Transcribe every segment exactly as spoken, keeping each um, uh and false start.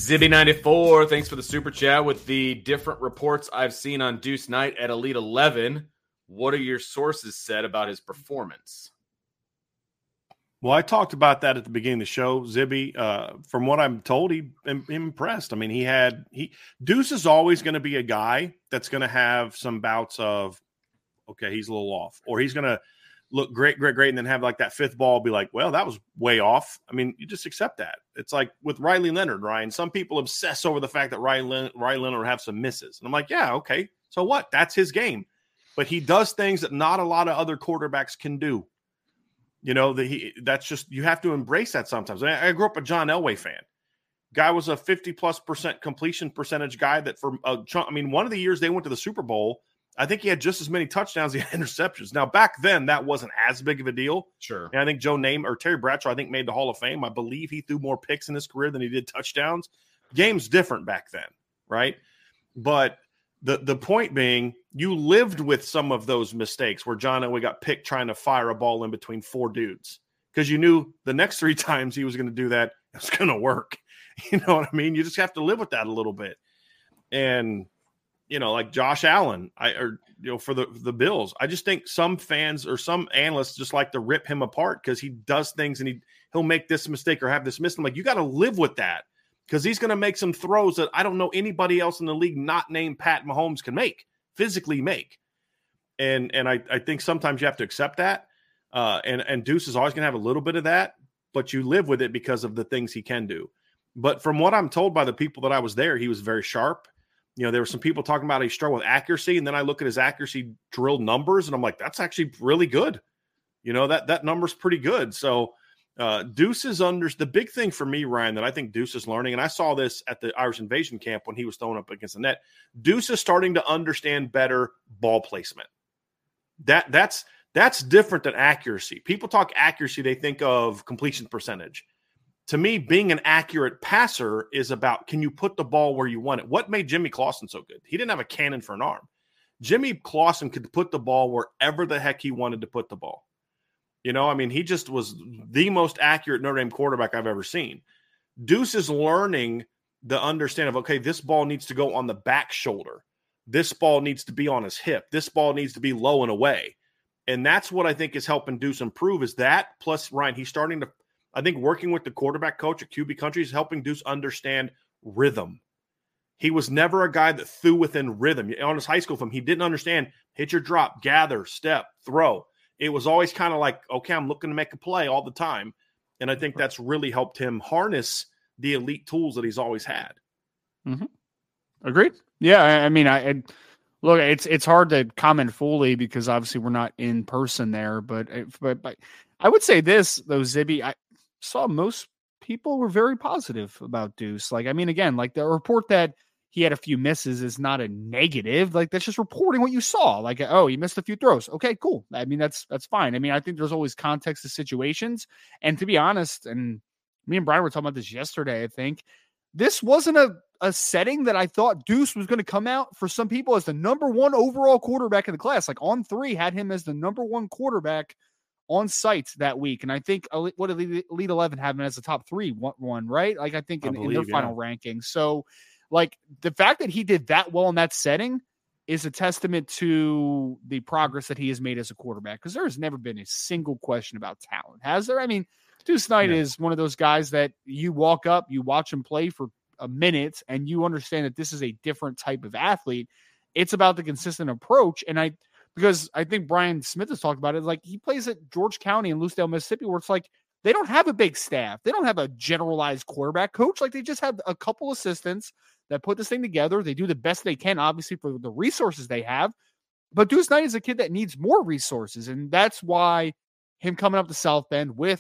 Zibby ninety-four, thanks for the super chat with the different reports I've seen on Deuce Knight at Elite eleven. What are your sources said about his performance? Well, I talked about that at the beginning of the show, Zibby. Uh, from what I'm told, he I'm impressed. I mean, he had he Deuce is always going to be a guy that's going to have some bouts of, okay, he's a little off, or he's going to look great, great, great, and then have like that fifth ball be like, well, that was way off. I mean, you just accept that. It's like with Riley Leonard, Ryan. Some people obsess over the fact that Riley, Riley Leonard have some misses, and I'm like, yeah, okay, so what? That's his game, but he does things that not a lot of other quarterbacks can do. You know, the, he, that's just, you have to embrace that sometimes. I, I grew up a John Elway fan. Guy was a fifty plus percent completion percentage guy that for, a, I mean, one of the years they went to the Super Bowl, I think he had just as many touchdowns as he had interceptions. Now, back then, that wasn't as big of a deal. Sure. And I think Joe Namath or Terry Bradshaw, I think, made the Hall of Fame. I believe he threw more picks in his career than he did touchdowns. Game's different back then, right? But the the point being, you lived with some of those mistakes where John Elway got picked trying to fire a ball in between four dudes because you knew the next three times he was going to do that, it was going to work. You know what I mean? You just have to live with that a little bit. And, you know, like Josh Allen, I or you know, for the, the Bills, I just think some fans or some analysts just like to rip him apart because he does things and he, he'll make this mistake or have this miss. I'm like, you got to live with that. Because he's going to make some throws that I don't know anybody else in the league not named Pat Mahomes can make, physically make. And and I, I think sometimes you have to accept that. Uh, and, and Deuce is always going to have a little bit of that, but you live with it because of the things he can do. But from what I'm told by the people that I was there, he was very sharp. You know, there were some people talking about he struggled with accuracy, and then I look at his accuracy drilled numbers, and I'm like, that's actually really good. You know, that that number's pretty good. So Uh, Deuce is under the big thing for me, Ryan, that I think Deuce is learning. And I saw this at the Irish Invasion camp when he was throwing up against the net. Deuce is starting to understand better ball placement. That that's, that's different than accuracy. People talk accuracy. They think of completion percentage. To me, being an accurate passer is about, can you put the ball where you want it? What made Jimmy Clausen so good? He didn't have a cannon for an arm. Jimmy Clausen could put the ball wherever the heck he wanted to put the ball. You know, I mean, he just was the most accurate Notre Dame quarterback I've ever seen. Deuce is learning the understanding of, okay, this ball needs to go on the back shoulder. This ball needs to be on his hip. This ball needs to be low and away. And that's what I think is helping Deuce improve is that. Plus, Ryan, he's starting to, I think working with the quarterback coach at Q B Country is helping Deuce understand rhythm. He was never a guy that threw within rhythm. On his high school film, he didn't understand hit your drop, gather, step, throw. It was always kind of like, okay, I'm looking to make a play all the time. And I think that's really helped him harness the elite tools that he's always had. Mm-hmm. Agreed. Yeah. I mean, I, I look, it's, it's hard to comment fully because obviously we're not in person there, but, but, but I would say this though, Zibby, I saw most people were very positive about Deuce. Like, I mean, again, like the report that he had a few misses is not a negative. Like that's just reporting what you saw. Like, oh, he missed a few throws. Okay, cool. I mean, that's, that's fine. I mean, I think there's always context to situations. And to be honest, and me and Brian were talking about this yesterday, I think this wasn't a, a setting that I thought Deuce was going to come out for some people as the number one overall quarterback in the class. Like on three had him as the number one quarterback on site that week. And I think what did Elite eleven have him as the top three one, right? Like I think in, I believe, in their final yeah. ranking. So like the fact that he did that well in that setting is a testament to the progress that he has made as a quarterback. Because there has never been a single question about talent, has there? I mean, Deuce Knight yeah. is one of those guys that you walk up, you watch him play for a minute, and you understand that this is a different type of athlete. It's about the consistent approach. And I, because I think Brian Smith has talked about it, like he plays at George County in Lucedale, Mississippi, where it's like they don't have a big staff. They don't have a generalized quarterback coach. Like they just have a couple assistants that put this thing together. They do the best they can, obviously, for the resources they have. But Deuce Knight is a kid that needs more resources. And that's why him coming up to South Bend with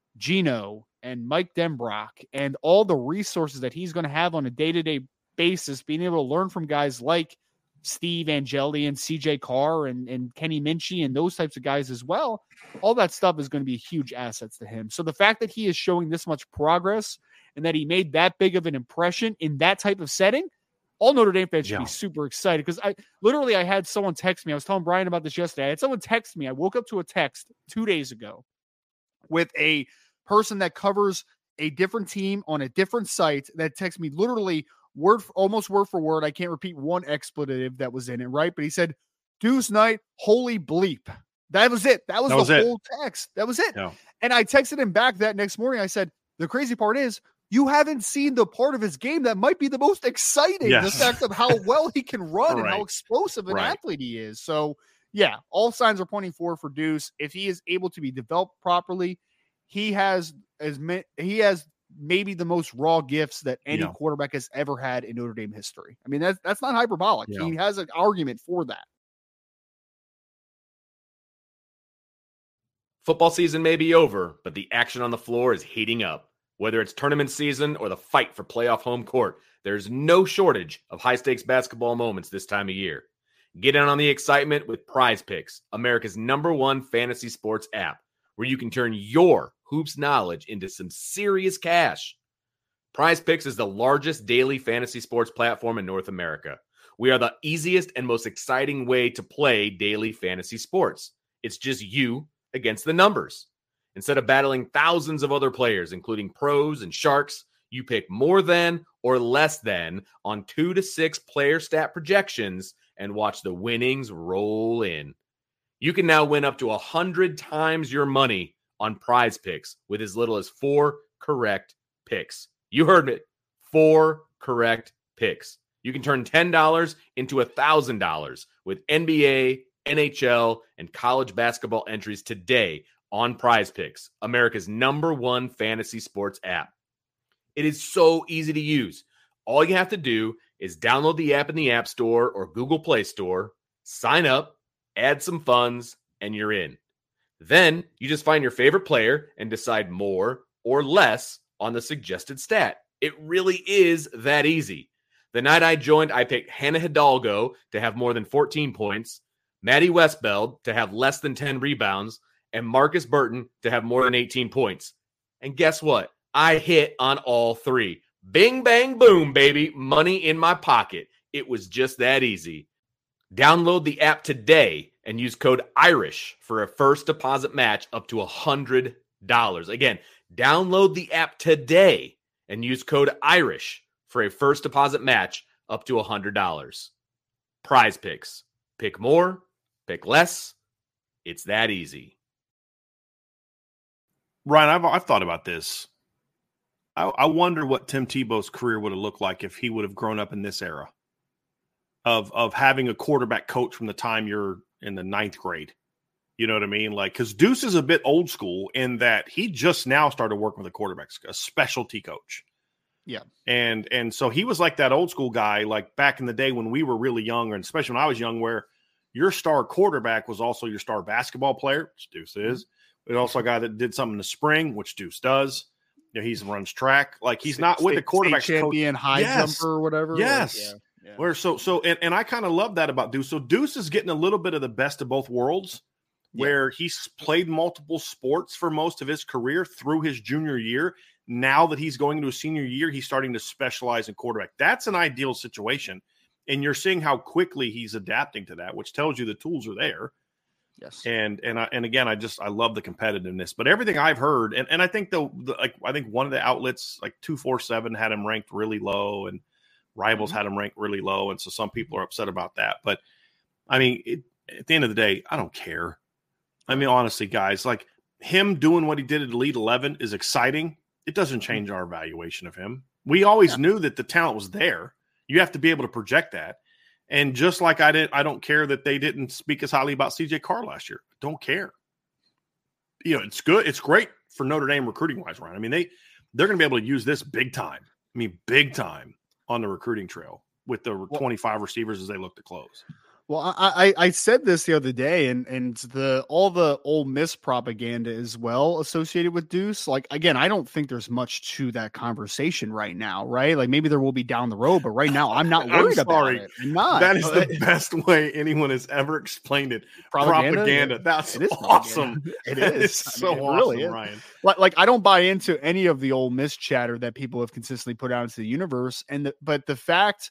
Gino and Mike Denbrock and all the resources that he's going to have on a day-to-day basis, being able to learn from guys like Steve Angeli and C J Carr and, and Kenny Minchie and those types of guys as well, all that stuff is going to be huge assets to him. So the fact that he is showing this much progress and that he made that big of an impression in that type of setting, all Notre Dame fans should yeah. be super excited. Because I literally, I had someone text me. I was telling Brian about this yesterday. I had someone text me. I woke up to a text two days ago with a person that covers a different team on a different site that texted me literally word for, almost word for word. I can't repeat one expletive that was in it, right? But he said, Deuce Knight, holy bleep. That was it. That was That the was it. whole text. That was it. Yeah. And I texted him back that next morning. I said, the crazy part is you haven't seen the part of his game that might be the most exciting. Yes. The fact of how well he can run and how Right. explosive an Right. athlete he is. So yeah, all signs are pointing forward for Deuce. If he is able to be developed properly, he has as ma- he has maybe the most raw gifts that any Yeah. quarterback has ever had in Notre Dame history. I mean, that's that's not hyperbolic. Yeah. He has an argument for that. Football season may be over, but the action on the floor is heating up. Whether it's tournament season or the fight for playoff home court, there's no shortage of high-stakes basketball moments this time of year. Get in on the excitement with Prize Picks, America's number one fantasy sports app, where you can turn your hoops knowledge into some serious cash. Prize Picks is the largest daily fantasy sports platform in North America. We are the easiest and most exciting way to play daily fantasy sports. It's just you against the numbers. Instead of battling thousands of other players, including pros and sharks, you pick more than or less than on two to six player stat projections and watch the winnings roll in. You can now win up to one hundred times your money on Prize Picks with as little as four correct picks. You heard it. Four correct picks. You can turn ten dollars into one thousand dollars with N B A, N H L, and college basketball entries today on Prize Picks, America's number one fantasy sports app. It is so easy to use. All you have to do is download the app in the App Store or Google Play Store, sign up, add some funds, and you're in. Then you just find your favorite player and decide more or less on the suggested stat. It really is that easy. The night I joined, I picked Hannah Hidalgo to have more than fourteen points, Maddie Westbeld to have less than ten rebounds, and Marcus Burton to have more than eighteen points. And guess what? I hit on all three. Bing, bang, boom, baby. Money in my pocket. It was just that easy. Download the app today and use code IRISH for a first deposit match up to one hundred dollars. Again, download the app today and use code IRISH for a first deposit match up to one hundred dollars. Prize Picks. Pick more, pick less. It's that easy. Ryan, I've, I've thought about this. I, I wonder what Tim Tebow's career would have looked like if he would have grown up in this era of, of having a quarterback coach from the time you're in the ninth grade. You know what I mean? Like, because Deuce is a bit old school in that he just now started working with a quarterback, a specialty coach. Yeah. And and so he was like that old school guy, like back in the day when we were really young, and especially when I was young, where your star quarterback was also your star basketball player, which Deuce is. But also a guy that did something in the spring, which Deuce does. You know, he runs track. Like he's not with the quarterback champion, high yes. jumper or whatever. Yes. Like, yeah, yeah. Where so so and, and I kind of love that about Deuce. So Deuce is getting a little bit of the best of both worlds, where yeah. he's played multiple sports for most of his career through his junior year. Now that he's going into a senior year, he's starting to specialize in quarterback. That's an ideal situation. And you're seeing how quickly he's adapting to that, which tells you the tools are there. Yes. And and I, and again, I just I love the competitiveness. But everything I've heard, and, and I think the, the like I think one of the outlets like two forty-seven had him ranked really low, and Rivals mm-hmm. had him ranked really low, and so some people are upset about that. But I mean, it, at the end of the day, I don't care. I mean, honestly, guys, like him doing what he did at Elite eleven is exciting. It doesn't change our evaluation of him. We always yeah. knew that the talent was there. You have to be able to project that. And just like I didn't, I don't care that they didn't speak as highly about C J Carr last year. I don't care. You know, it's good. It's great for Notre Dame recruiting wise, Ryan. I mean, they, they're going to be able to use this big time. I mean, big time on the recruiting trail with the well, twenty-five receivers as they look to close. Well, I, I I said this the other day, and and the all the Ole Miss propaganda as well associated with Deuce. Like, again, I don't think there's much to that conversation right now, right? Like maybe there will be down the road, but right now I'm not worried I'm sorry. about it. I'm not. That is the best way anyone has ever explained it. Propaganda. propaganda. That's it is awesome. Propaganda. It is. It's so I mean, it awesome, really is. Ryan. Like, like I don't buy into any of the Ole Miss chatter that people have consistently put out into the universe, and the, but the fact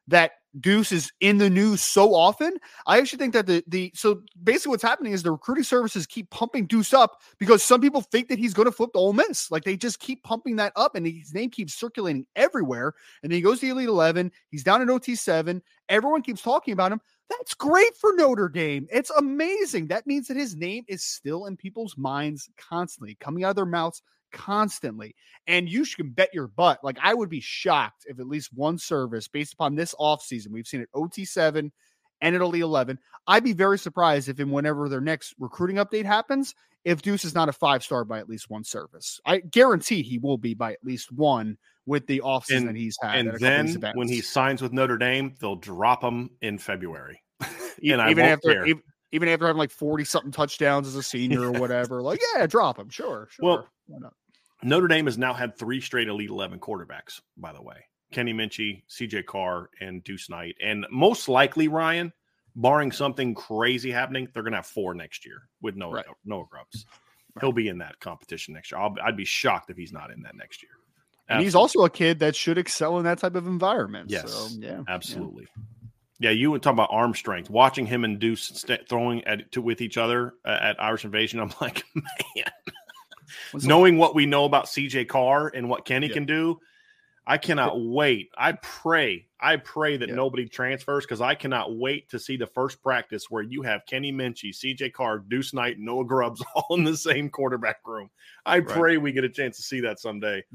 that Deuce is in the news so often. I actually think that the, the, so basically what's happening is the recruiting services keep pumping Deuce up because some people think that he's going to flip to Ole Miss. Like they just keep pumping that up and his name keeps circulating everywhere. And then he goes to the Elite eleven. He's down in O T seven. Everyone keeps talking about him. That's great for Notre Dame. It's amazing. That means that his name is still in people's minds constantly, coming out of their mouths constantly. And you can bet your butt. Like I would be shocked if at least one service based upon this offseason, we've seen it O T seven and at Elite eleven. I'd be very surprised if in whenever their next recruiting update happens, if Deuce is not a five-star by at least one service. I guarantee he will be by at least one with the offseason and, that he's had. And then when he signs with Notre Dame, they'll drop him in February. and I even after care. even, even after having like forty something touchdowns as a senior or whatever, like, yeah, drop him. Sure. Sure. Well, why not? Notre Dame has now had three straight Elite eleven quarterbacks, by the way. Kenny Minchie, C J Carr, and Deuce Knight. And most likely, Ryan, barring something crazy happening, they're going to have four next year with Noah, right. Noah Grubbs. Right. He'll be in that competition next year. I'll, I'd be shocked if he's not in that next year. And Absolutely. he's also a kid that should excel in that type of environment. Yes, so, yeah, absolutely. Yeah. yeah, you would talk about arm strength. Watching him and Deuce st- throwing at to with each other uh, at Irish Invasion, I'm like, man. Knowing what we know about C J Carr and what Kenny yeah. can do, I cannot wait. I pray, I pray that yeah. nobody transfers because I cannot wait to see the first practice where you have Kenny Minchie, C J Carr, Deuce Knight, and Noah Grubbs all in the same quarterback room. I right. pray we get a chance to see that someday.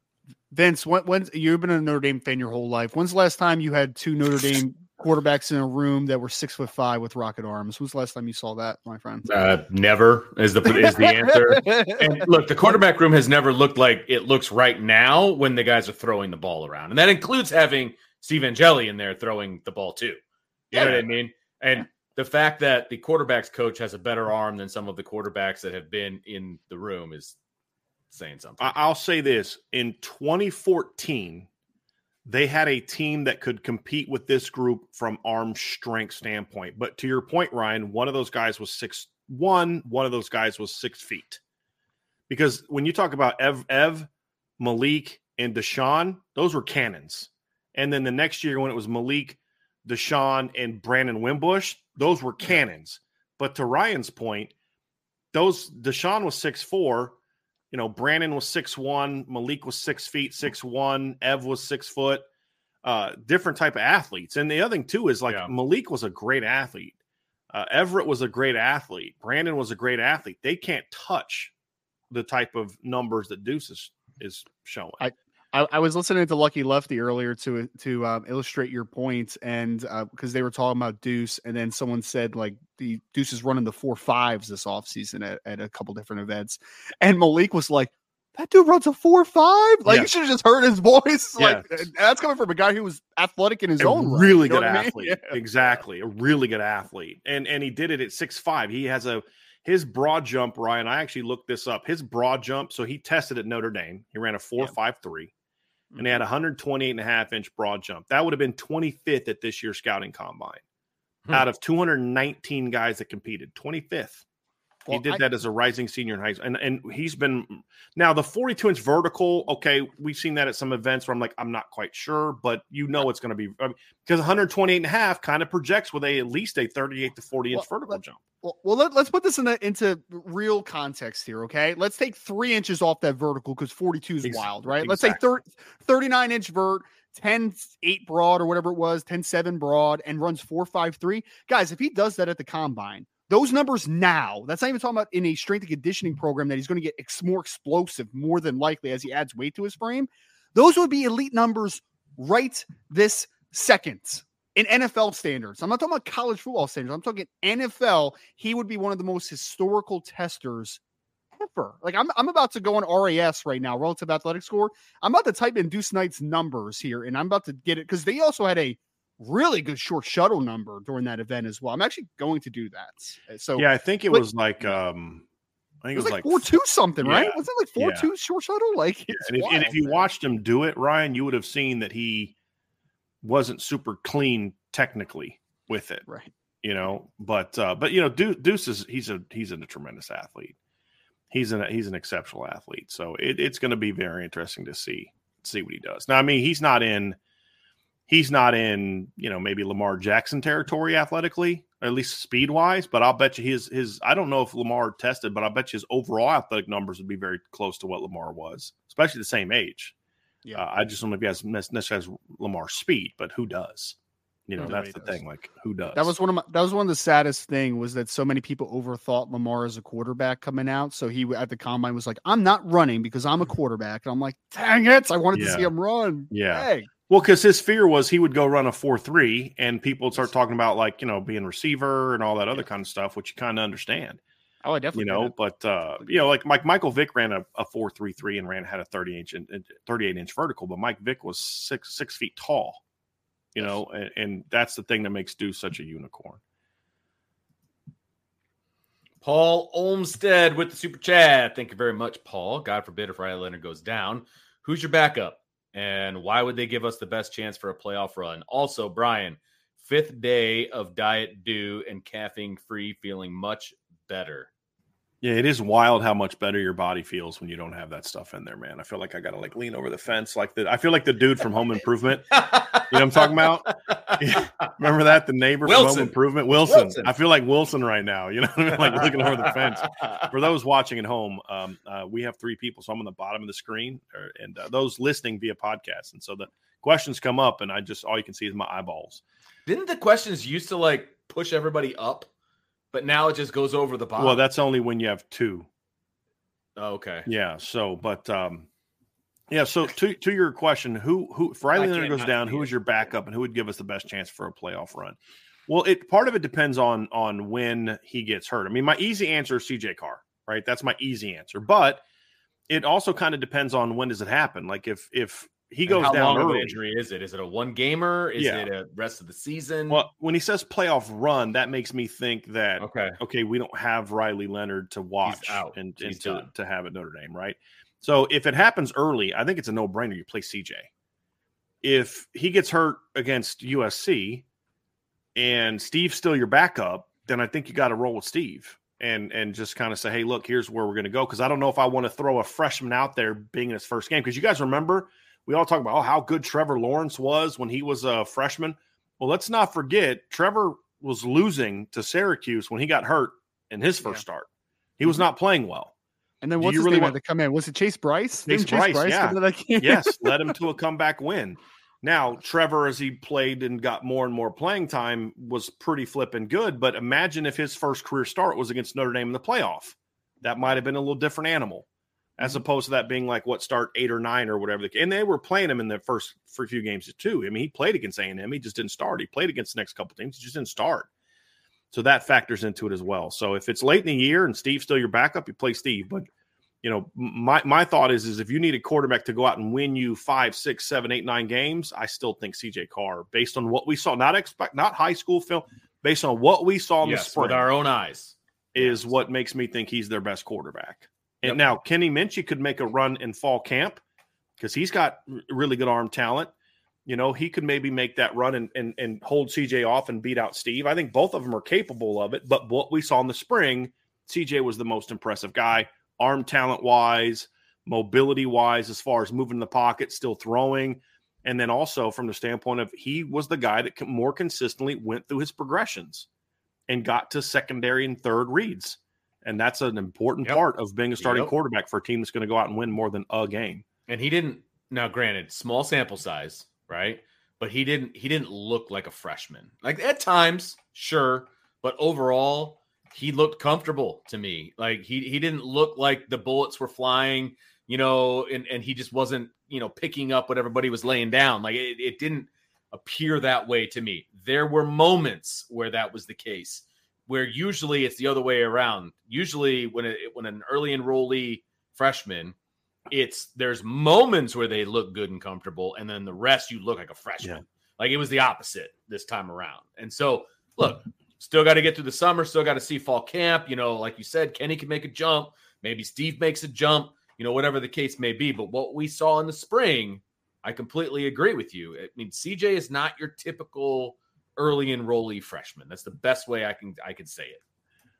Vince, when, when's you've been a Notre Dame fan your whole life? When's the last time you had two Notre Dame quarterbacks in a room that were six foot five with rocket arms? When's the last time you saw that, my friend? Uh, never is the is the answer. And look, the quarterback room has never looked like it looks right now when the guys are throwing the ball around, and that includes having Steve Angeli in there throwing the ball too. You yeah. know what I mean? And the fact that the quarterback's coach has a better arm than some of the quarterbacks that have been in the room is saying something. I'll say this: in twenty fourteen. They had a team that could compete with this group from arm strength standpoint. But to your point, Ryan, one of those guys was six one, one of those guys was six feet. Because when you talk about Ev, Ev Malik, and Deshaun, those were cannons. And then the next year when it was Malik, Deshaun, and Brandon Wimbush, those were cannons. But to Ryan's point, those Deshaun was six four. You know, Brandon was six one, Malik was six feet, six one, Ev was six foot, uh, different type of athletes. And the other thing, too, is like yeah. Malik was a great athlete. Uh, Everett was a great athlete. Brandon was a great athlete. They can't touch the type of numbers that Deuce is, is showing. I, I, I was listening to Lucky Lefty earlier to to um, illustrate your point, and because uh, they were talking about Deuce, and then someone said like the Deuce is running the four fives this offseason at, at a couple different events, and Malik was like, "That dude runs a four five." Like yeah. you should have just heard his voice. Yeah. Like that's coming from a guy who was athletic in his a own really right, good athlete. I mean? yeah. Exactly, a really good athlete, and and he did it at six five. He has a his broad jump, Ryan. I actually looked this up. His broad jump. So he tested at Notre Dame. He ran a four five three. And they had a one twenty-eight and a half inch broad jump. That would have been twenty-fifth at this year's scouting combine hmm. out of two hundred nineteen guys that competed. twenty-fifth. Well, he did I, that as a rising senior in high school. And, and he's been now the forty-two inch vertical. Okay. We've seen that at some events where I'm like, I'm not quite sure, but you know, it's going to be I mean, because one twenty-eight and a half kind of projects with a, at least a thirty-eight to forty inch well, vertical let, jump. Well, well let, let's put this in a, into real context here. Okay. Let's take three inches off that vertical because forty-two is exactly. wild, right? Exactly. Let's say thirty, thirty-nine inch vert, ten eight broad or whatever it was, ten seven broad, and runs four five three. Guys, if he does that at the combine, those numbers now, that's not even talking about in a strength and conditioning program that he's going to get ex- more explosive, more than likely as he adds weight to his frame. Those would be elite numbers right this second. In N F L standards. I'm not talking about college football standards. I'm talking N F L. He would be one of the most historical testers ever. Like I'm, I'm about to go on R A S right now, relative athletic score. I'm about to type in Deuce Knight's numbers here, and I'm about to get it because they also had a really good short shuttle number during that event as well. I'm actually going to do that. So yeah, I think it was like um, I think it was, it was like, like four two something, yeah, right? Wasn't it like four yeah. two short shuttle? Like, yeah. and, if, wild, and if you man. watched him do it, Ryan, you would have seen that he wasn't super clean technically with it, right? You know, but uh, but you know, Deuce, Deuce is he's a he's a tremendous athlete. He's an he's an exceptional athlete. So it, it's going to be very interesting to see see what he does. Now, I mean, he's not in he's not in, you know, maybe Lamar Jackson territory athletically, or at least speed wise. But I'll bet you his his. I don't know if Lamar tested, but I bet you his overall athletic numbers would be very close to what Lamar was, especially the same age. Yeah, uh, I just don't know if he has necessarily has Lamar's speed, but who does? You know, that's the does. thing. Like, who does? That was one of my, that was one of the saddest thing was that so many people overthought Lamar as a quarterback coming out. So he at the combine was like, "I'm not running because I'm a quarterback." And I'm like, "Dang it! I wanted yeah. to see him run." Yeah. Dang. Well, because his fear was he would go run a four three, and people would start talking about like, you know, being receiver and all that other yeah. kind of stuff, which you kind of understand. Oh, I definitely, you know, but uh, you know, like Mike Michael Vick ran a, a four three three and ran had a thirty inch and thirty-eight inch vertical, but Mike Vick was six six feet tall. You know, and, and that's the thing that makes Deuce such a unicorn. Paul Olmstead with the super chat. Thank you very much, Paul. God forbid if Riley Leonard goes down. Who's your backup? And why would they give us the best chance for a playoff run? Also, Brian, fifth day of diet dew and caffeine free, feeling much better. Yeah, it is wild how much better your body feels when you don't have that stuff in there, man. I feel like I got to like lean over the fence like that. I feel like the dude from Home Improvement. You know what I'm talking about? Remember that? The neighbor Wilson. from Home Improvement? Wilson. Wilson. I feel like Wilson right now. You know what I mean? Like looking over the fence. For those watching at home, um, uh, we have three people. So I'm on the bottom of the screen or, and uh, those listening via podcast. And so the questions come up and I just, all you can see is my eyeballs. Didn't the questions used to like push everybody up? But now it just goes over the bottom. Well, that's only when you have two. Oh, okay. Yeah. So, but um, yeah. So to to your question, who who if Riley Leonard goes down, who is your backup, and who would give us the best chance for a playoff run? Well, it part of it depends on on when he gets hurt. I mean, my easy answer is C J Carr, right? That's my easy answer. But it also kind of depends on when does it happen. Like if if he goes how down long early, of an injury is it? Is it a one gamer? Is yeah. it a rest of the season? Well, when he says playoff run, that makes me think that okay, okay, we don't have Riley Leonard to watch out. and, He's and to, done. to have at Notre Dame, right? So if it happens early, I think it's a no brainer. You play C J. If he gets hurt against U S C and Steve's still your backup, then I think you got to roll with Steve and and just kind of say, hey, look, here's where we're going to go. Because I don't know if I want to throw a freshman out there being in his first game. Because you guys remember. We all talk about oh, how good Trevor Lawrence was when he was a freshman. Well, let's not forget, Trevor was losing to Syracuse when he got hurt in his first yeah. start. He was not playing well. And then what's his really name want... had to come in? Was it Chase Bryce? Chase, Chase Bryce, Bryce yeah. Yes, led him to a comeback win. Now, Trevor, as he played and got more and more playing time, was pretty flipping good. But imagine if his first career start was against Notre Dame in the playoff. That might have been a little different animal. As opposed to that being like what start eight or nine or whatever. And they were playing him in the first for a few games too. I mean, he played against A and M. He just didn't start. He played against the next couple teams. He just didn't start. So that factors into it as well. So if it's late in the year and Steve's still your backup, you play Steve. But, you know, my, my thought is, is if you need a quarterback to go out and win you five, six, seven, eight, nine games, I still think C J Carr, based on what we saw, not expect, not high school film, based on what we saw in yes, the spring. With our own eyes. Is yes. what makes me think he's their best quarterback. And yep. now Kenny Minchey could make a run in fall camp because he's got really good arm talent. You know, he could maybe make that run and, and, and hold C J off and beat out Steve. I think both of them are capable of it. But what we saw in the spring, C J was the most impressive guy, arm talent-wise, mobility-wise, as far as moving in the pocket, still throwing. And then also from the standpoint of he was the guy that more consistently went through his progressions and got to secondary and third reads. And that's an important yep. part of being a starting yep. quarterback for a team that's going to go out and win more than a game. And he didn't, now granted, small sample size, right? But he didn't, he didn't look like a freshman. Like at times, sure. But overall, he looked comfortable to me. Like he, he didn't look like the bullets were flying, you know, and, and he just wasn't, you know, picking up what everybody was laying down. Like it, it didn't appear that way to me. There were moments where that was the case, where usually it's the other way around. Usually when it, when an early enrollee freshman, it's there's moments where they look good and comfortable, and then the rest you look like a freshman. Yeah. Like it was the opposite this time around. And so, look, still got to get through the summer, still got to see fall camp. You know, like you said, Kenny can make a jump. Maybe Steve makes a jump, you know, whatever the case may be. But what we saw in the spring, I completely agree with you. I mean, C J is not your typical early enrollee freshman. That's the best way I can I can say it.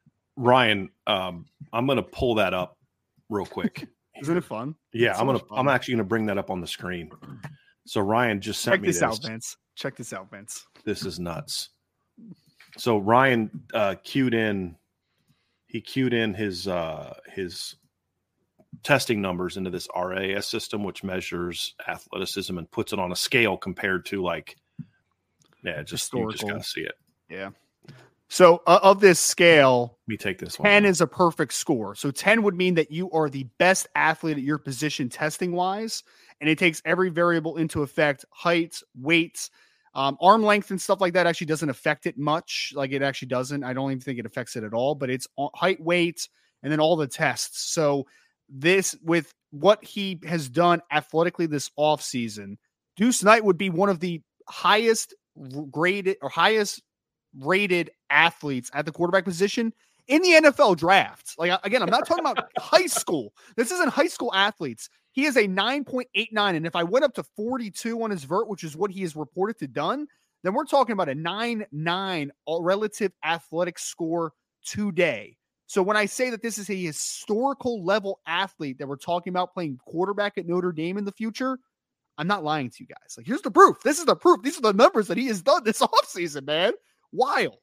Ryan, um, I'm going to pull that up real quick. Isn't it fun? Yeah, it's I'm so gonna I'm actually gonna bring that up on the screen. So Ryan just sent Check me this, this out, Vince. Check this out, Vince. This is nuts. So Ryan uh, queued in. He queued in his uh, his testing numbers into this R A S system, which measures athleticism and puts it on a scale compared to like, yeah, just you just gotta see it. Yeah. So uh, of this scale, let me take this ten one. is a perfect score. So ten would mean that you are the best athlete at your position testing wise, and it takes every variable into effect: height, weight, um, arm length, and stuff like that. Actually, doesn't affect it much. Like it actually doesn't. I don't even think it affects it at all. But it's height, weight, and then all the tests. So this, with what he has done athletically this offseason, Deuce Knight would be one of the highest graded or highest rated athletes at the quarterback position in the N F L draft. Like, again, I'm not talking about high school. This isn't high school athletes. He is a nine point eight nine. And if I went up to forty-two on his vert, which is what he is reported to done, then we're talking about a nine nine relative athletic score today. So when I say that this is a historical level athlete that we're talking about playing quarterback at Notre Dame in the future, I'm not lying to you guys. Like, here's the proof. This is the proof. These are the numbers that he has done this offseason, man. Wild.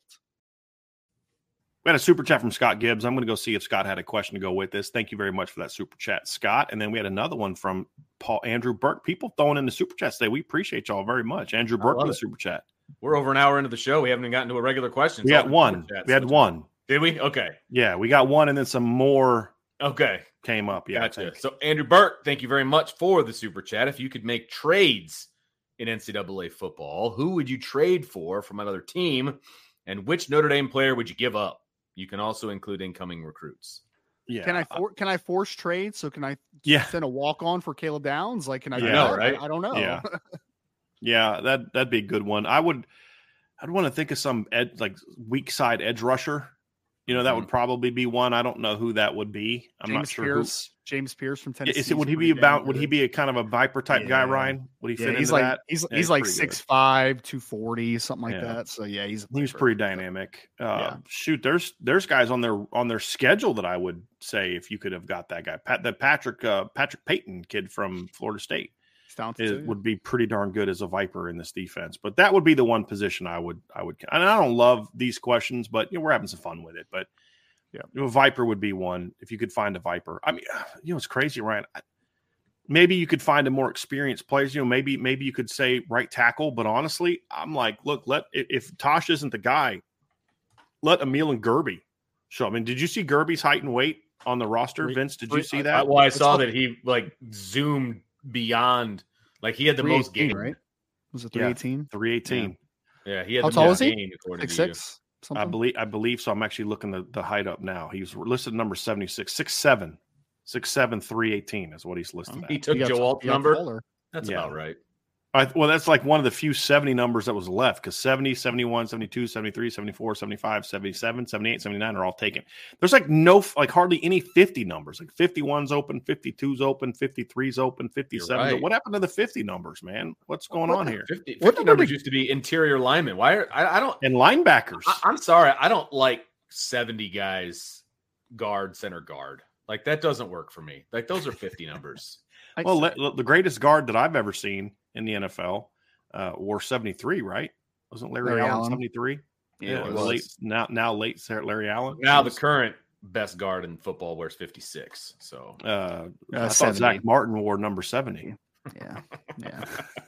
We had a super chat from Scott Gibbs. I'm going to go see if Scott had a question to go with this. Thank you very much for that super chat, Scott. And then we had another one from Paul Andrew Burke. People throwing in the super chat today. We appreciate y'all very much. Andrew Burke with the super chat. We're over an hour into the show. We haven't even gotten to a regular question. We got one. We had one. Did we? Okay. Yeah, we got one, and then some more. Okay. Came up. Yeah. Gotcha. So Andrew Burke, thank you very much for the super chat. If you could make trades in N C double A football, who would you trade for from another team, and which Notre Dame player would you give up? You can also include incoming recruits. Yeah. Can I for, can I force trade? So can I yeah. send a walk on for Caleb Downs? Like, can I? Yeah, do know, that? right? I, I don't know. Yeah. yeah. That that'd be a good one. I would. I'd want to think of some ed, like weak side edge rusher. You know, that mm-hmm. would probably be one. I don't know who that would be. I'm James not sure. Pierce, who. James Pierce from Tennessee. Is it? Would he be about? Would he be a kind of a Viper type yeah. guy, Ryan? Would he yeah, fit he's into like, that? He's yeah, he's like six five, two forty, something like yeah. that. So yeah, he's he was pretty dynamic. Uh, yeah. Shoot, there's there's guys on their on their schedule that I would say if you could have got that guy, Pat, that Patrick uh, Patrick Payton kid from Florida State. It would be pretty darn good as a Viper in this defense, but that would be the one position I would I would. And I don't love these questions, but you know, we're having some fun with it. But yeah, you know, Viper would be one if you could find a Viper. I mean, you know, it's crazy, Ryan. Maybe you could find a more experienced players. You know, maybe maybe you could say right tackle, but honestly, I'm like, look, let if Tosh isn't the guy, let Emil and Gerby show. I mean, did you see Gerby's height and weight on the roster, Vince? Did you see that? I, well, I saw that he like zoomed beyond, like he had the most gain, right? Was it three eighteen? Yeah, three eighteen. Yeah. yeah, he had How the tall most is he? gain according six, to you. six, I believe I believe so. I'm actually looking the, the height up now. He's listed number seventy-six, six seven, six seven, three eighteen is what he's listed. He at. took He Joe Alt's number. That's yeah. about right. I, well, that's like one of the few seventy numbers that was left because seventy, seventy-one, seventy-two, seventy-three, seventy-four, seventy-five, seventy-seven, seventy-eight, seventy-nine are all taken. There's like no, like hardly any fifty numbers. Like fifty-one's open, fifty-two's open, fifty-three's open, fifty-seven's right. open. What happened to the fifty numbers, man? What's going what, on here? fifty, fifty what numbers used to be interior linemen. Why are I, I don't and linebackers? I, I'm sorry, I don't like seventy guys guard, center guard. Like that doesn't work for me. Like those are fifty numbers. Well, le- the greatest guard that I've ever seen in the N F L uh, wore seventy-three, right? Wasn't Larry, Larry Allen, Allen seventy-three? Yeah, yeah late now now late Larry Allen. Now the current best guard in football wears fifty-six. So uh, uh, I thought Zach Martin wore number seventy. Yeah, yeah.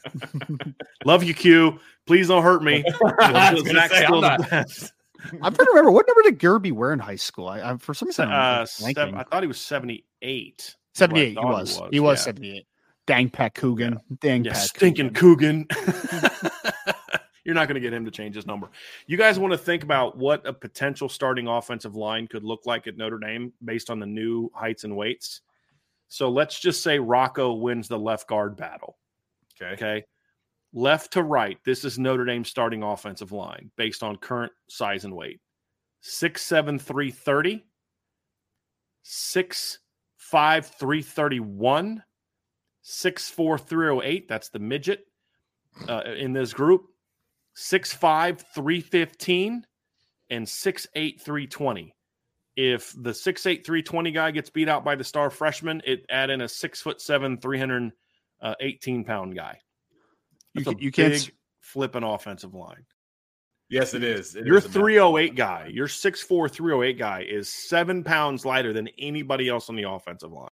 Love you, Q. Please don't hurt me. Zach's say, still the best. I'm trying to remember what number did Gerby wear in high school. I, I for some reason uh, seven, I thought he was seventy-eight. seventy-eight. He was. He was, he was yeah. seventy-eight. Dang Pat Coogan. Yeah. Dang yeah, Pat stinking Coogan. You're not going to get him to change his number. You guys want to think about what a potential starting offensive line could look like at Notre Dame based on the new heights and weights. So let's just say Rocco wins the left guard battle. Okay. Okay. Left to right, this is Notre Dame's starting offensive line based on current size and weight. six seven, three thirty, six five, three thirty-one, six four, three oh eight, that's the midget uh, in this group, six five, three fifteen, and six eight, three twenty. If the six eight, three twenty guy gets beat out by the star freshman, it add in a six foot seven, three hundred eighteen pound guy. You, That's you a can't big flipping offensive line. Yes, it is. It your is three oh eight guy, your six four, three oh eight guy is seven pounds lighter than anybody else on the offensive line.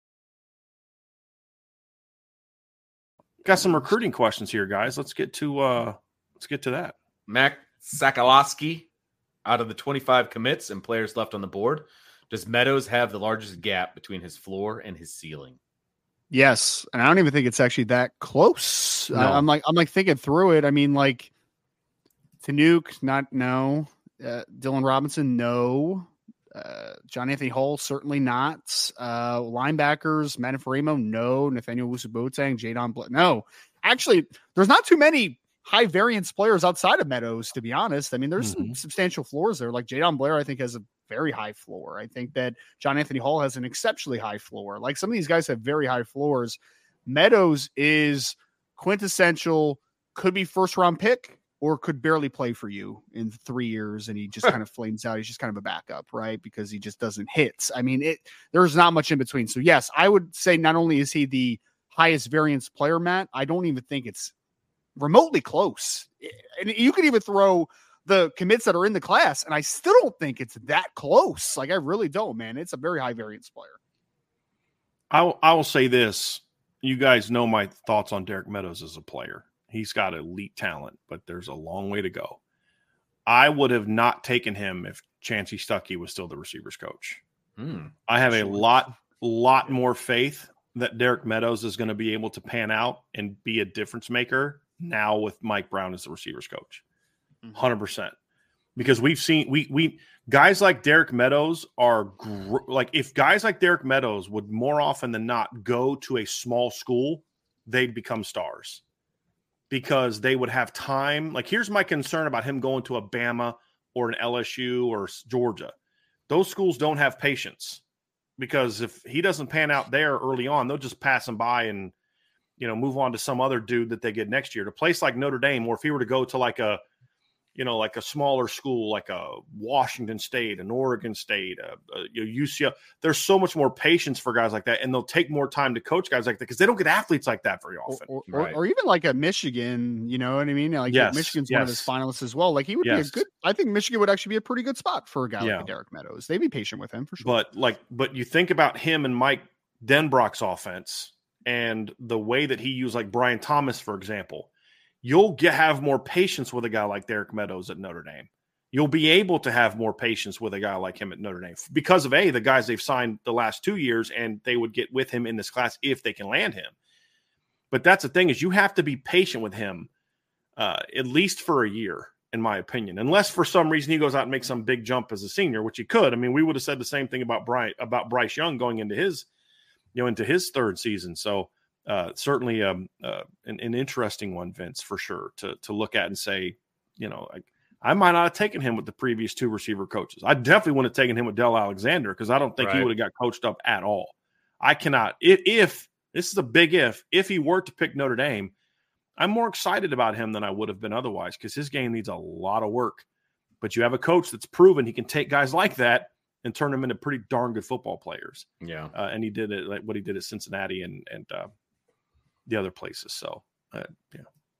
Got some recruiting questions here, guys. Let's get to uh, let's get to that. Mac Sakalowski, out of the twenty-five commits and players left on the board, does Meadows have the largest gap between his floor and his ceiling? Yes, and I don't even think it's actually that close. No. I, I'm like, I'm like thinking through it. I mean, like, Tanuke, not no. Uh, Dylan Robinson, no. Uh, John Anthony Hall, certainly not. Uh, linebackers, Matt Farimo, no. Nathaniel Wusu-Boateng, Jadon Bl- no. Actually, there's not too many high variance players outside of Meadows, to be honest. I mean, there's Mm-hmm. some substantial floors there. Like Jadon Blair, I think, has a very high floor. I think that John Anthony Hall has an exceptionally high floor. Like some of these guys have very high floors. Meadows is quintessential, could be first round pick or could barely play for you in three years. And he just kind of flames out. He's just kind of a backup, right? Because he just doesn't hit. I mean, it, there's not much in between. So yes, I would say not only is he the highest variance player, Matt, I don't even think it's remotely close. And you could even throw the commits that are in the class, and I still don't think it's that close. Like, I really don't, man. It's a very high variance player. I will, I will say this. You guys know my thoughts on Derek Meadows as a player. He's got elite talent, but there's a long way to go. I would have not taken him if Chancey Stuckey was still the receivers coach. Hmm. I have a Sure. lot, lot more faith that Derek Meadows is going to be able to pan out and be a difference maker now with Mike Brown as the receivers coach. one hundred percent. Because we've seen we we guys like Derek Meadows are gr- like if guys like Derek Meadows would more often than not go to a small school, they'd become stars because they would have time. Like, here's my concern about him going to a Bama or an L S U or Georgia. Those schools don't have patience because if he doesn't pan out there early on, they'll just pass him by and, you know, move on to some other dude that they get next year. To a place like Notre Dame, or if he were to go to like a, you know, like a smaller school, like a Washington State, an Oregon State, a, a U C L, there's so much more patience for guys like that, and they'll take more time to coach guys like that because they don't get athletes like that very often. Or, or, Right. or even like a Michigan, you know what I mean? Like Yes, Michigan's one of his yes. finalists as well. Like he would Yes. be a good, I think Michigan would actually be a pretty good spot for a guy Yeah. like a Derek Meadows. They'd be patient with him for sure. But like, but you think about him and Mike Denbrock's offense and the way that he used, like Brian Thomas, for example, you'll get have more patience with a guy like Derek Meadows at Notre Dame. You'll be able to have more patience with a guy like him at Notre Dame because of A, the guys they've signed the last two years, and they would get with him in this class if they can land him. But that's the thing is you have to be patient with him uh, at least for a year, in my opinion, unless for some reason he goes out and makes some big jump as a senior, which he could. I mean, we would have said the same thing about Bryce, about Bryce Young going into his, you know, into his third season. So uh, certainly um, uh, an, an interesting one, Vince, for sure, to to look at and say, you know, I, I might not have taken him with the previous two receiver coaches. I definitely wouldn't have taken him with Del Alexander because I don't think Right. he would have got coached up at all. I cannot. If, if this is a big if, if he were to pick Notre Dame, I'm more excited about him than I would have been otherwise because his game needs a lot of work. But you have a coach that's proven he can take guys like that and turn them into pretty darn good football players. Yeah. Uh, and he did it like what he did at Cincinnati and and uh, the other places. So, uh, yeah.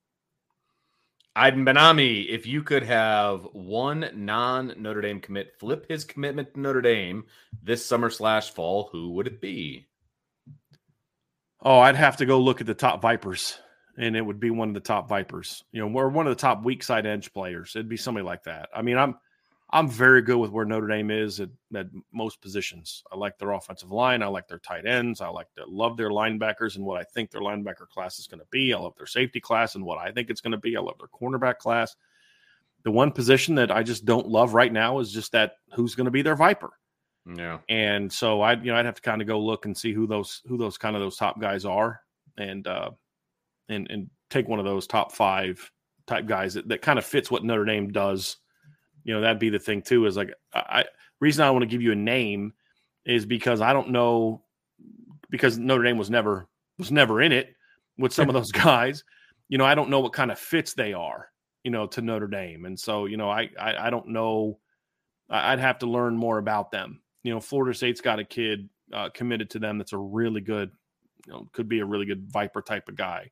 Aiden Benami, if you could have one non-Notre Dame commit flip his commitment to Notre Dame this summer slash fall, who would it be? Oh, I'd have to go look at the top Vipers, and it would be one of the top Vipers. You know, we're one of the top weak side edge players. It'd be somebody like that. I mean, I'm I'm very good with where Notre Dame is at, at most positions. I like their offensive line. I like their tight ends. I like to love their linebackers and what I think their linebacker class is going to be. I love their safety class and what I think it's going to be. I love their cornerback class. The one position that I just don't love right now is just that who's going to be their Viper. Yeah. And so I'd, you know, I'd have to kind of go look and see who those, who those kind of those top guys are and, uh, and, and take one of those top five type guys that, that kind of fits what Notre Dame does. You know, that'd be the thing too, is like, I, reason I want to give you a name is because I don't know, because Notre Dame was never, was never in it with some of those guys, you know, I don't know what kind of fits they are, you know, to Notre Dame. And so, you know, I, I, I don't know, I'd have to learn more about them. You know, Florida State's got a kid uh, committed to them that's a really good, you know, could be a really good Viper type of guy.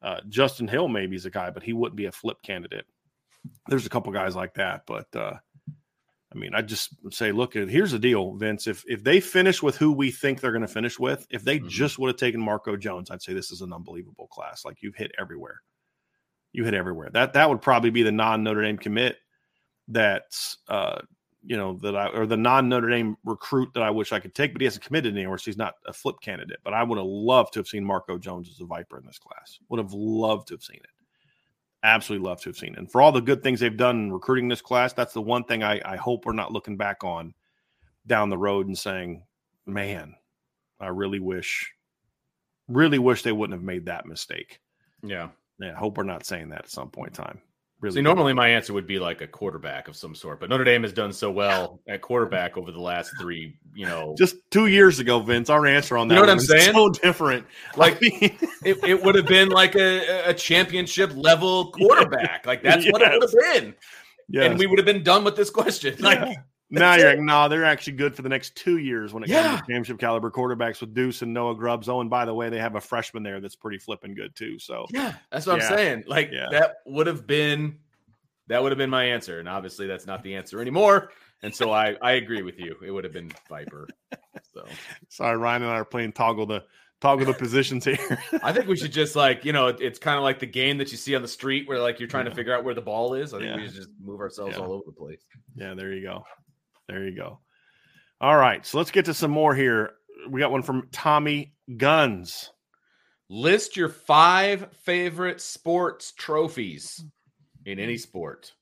Uh, Justin Hill maybe is a guy, but he wouldn't be a flip candidate. There's a couple guys like that, but uh, I mean, I just say, look, here's the deal, Vince. If if they finish with who we think they're going to finish with, if they mm-hmm. just would have taken Marco Jones, I'd say this is an unbelievable class. Like you've hit everywhere. You hit everywhere. That that would probably be the non-Notre Dame commit that's uh, you know that I or the non-Notre Dame recruit that I wish I could take, but he hasn't committed anywhere, so he's not a flip candidate. But I would have loved to have seen Marco Jones as a Viper in this class. Would have loved to have seen it. Absolutely love to have seen it. And for all the good things they've done in recruiting this class, that's the one thing I, I hope we're not looking back on down the road and saying, man, I really wish, really wish they wouldn't have made that mistake. Yeah. Yeah. I hope we're not saying that at some point in time. Really. See, normally my answer would be like a quarterback of some sort, but Notre Dame has done so well at quarterback over the last three, you know. Just two years ago, Vince, our answer on that you know what I'm saying? So different. Like, it, it would have been like a, a championship level quarterback. Like, that's yes. what it would have been. Yes. And we would have been done with this question. Like, yeah. Now you're like, no, nah, they're actually good for the next two years when it yeah. comes to championship caliber quarterbacks with Deuce and Noah Grubbs. Oh, and by the way, they have a freshman there that's pretty flipping good too. So yeah, that's what yeah. I'm saying. Like yeah. that would have been that would have been my answer, and obviously that's not the answer anymore. And so I I agree with you. It would have been Viper. So sorry, Ryan and I are playing toggle the toggle the positions here. I think we should just like you know it's kind of like the game that you see on the street where like you're trying yeah. to figure out where the ball is. I think yeah. we should just move ourselves yeah. all over the place. Yeah, there you go. There you go. All right, so let's get to some more here. We got one from Tommy Guns. List your five favorite sports trophies in any sport.